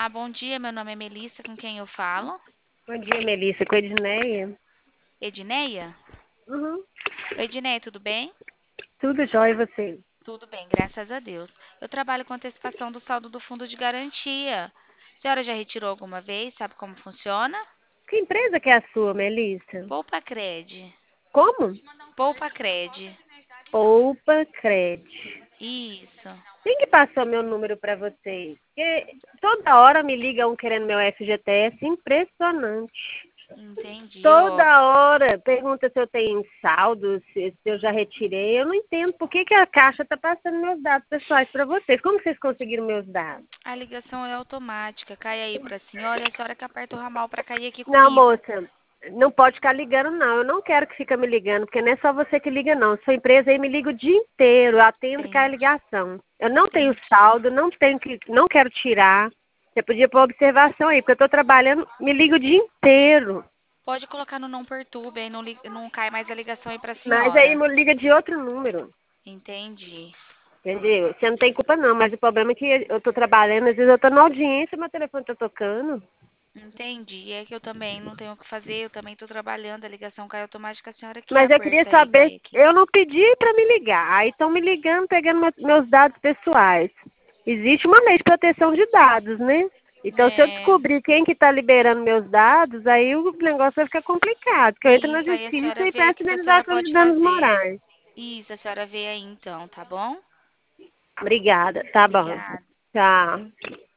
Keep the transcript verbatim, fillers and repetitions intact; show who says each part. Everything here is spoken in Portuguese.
Speaker 1: Olá, bom dia. Meu nome é Melissa, com quem eu falo?
Speaker 2: Bom dia, Melissa. Com a Edneia?
Speaker 1: Edneia?
Speaker 2: Uhum.
Speaker 1: Oi, Edneia, tudo bem?
Speaker 2: Tudo jóia, e você?
Speaker 1: Tudo bem, graças a Deus. Eu trabalho com antecipação do saldo do fundo de garantia. A senhora já retirou alguma vez? Sabe como funciona?
Speaker 2: Que empresa que é a sua, Melissa?
Speaker 1: Poupa Cred.
Speaker 2: Como?
Speaker 1: Poupa Cred.
Speaker 2: Poupa Cred.
Speaker 1: Isso.
Speaker 2: Quem que passou meu número pra vocês? Porque toda hora me liga um querendo meu F G T S. Impressionante.
Speaker 1: Entendi, ó.
Speaker 2: Toda hora pergunta se eu tenho saldo, se, se eu já retirei. Eu não entendo por que, que a Caixa tá passando meus dados pessoais pra vocês. Como que vocês conseguiram meus dados?
Speaker 1: A ligação é automática. Cai aí pra senhora e a senhora que aperta o ramal pra cair aqui
Speaker 2: Não,
Speaker 1: comigo.
Speaker 2: moça, não pode ficar ligando, não. Eu não quero que fica me ligando, porque não é só você que liga, não. Sua empresa aí me liga o dia inteiro, eu atendo cada
Speaker 1: Entendi,
Speaker 2: ligação. Eu não tenho
Speaker 1: entendi.
Speaker 2: saldo, não tenho que, não quero tirar. Você podia pôr observação aí, porque eu estou trabalhando, me liga o dia inteiro.
Speaker 1: Pode colocar no não perturbe, aí não, li- não cai mais a ligação aí pra
Speaker 2: Mas aí
Speaker 1: senhora.
Speaker 2: me liga de outro número.
Speaker 1: Entendi.
Speaker 2: Entendeu? Você não tem culpa, não, mas o problema é que eu estou trabalhando, às vezes eu estou na audiência, meu telefone está tocando.
Speaker 1: Entendi. É que eu também não tenho o que fazer, eu também estou trabalhando, a ligação cai automática, a senhora que
Speaker 2: Mas eu queria
Speaker 1: aperta aí,
Speaker 2: saber,
Speaker 1: cai aqui.
Speaker 2: eu não pedi para me ligar. Aí estão me ligando, pegando me- meus dados pessoais. Existe uma lei de proteção de dados, né? Então, se eu
Speaker 1: É,
Speaker 2: descobrir quem que está liberando meus dados, aí o negócio vai ficar complicado. Porque eu entro na
Speaker 1: isso, aí a
Speaker 2: justiça
Speaker 1: senhora
Speaker 2: e
Speaker 1: vê o
Speaker 2: peço
Speaker 1: que que a senhora
Speaker 2: indenização de
Speaker 1: pode
Speaker 2: danos
Speaker 1: fazer.
Speaker 2: morais.
Speaker 1: Isso, a senhora vê aí então, tá bom?
Speaker 2: Obrigada. Tá bom.
Speaker 1: Obrigada.
Speaker 2: Tchau.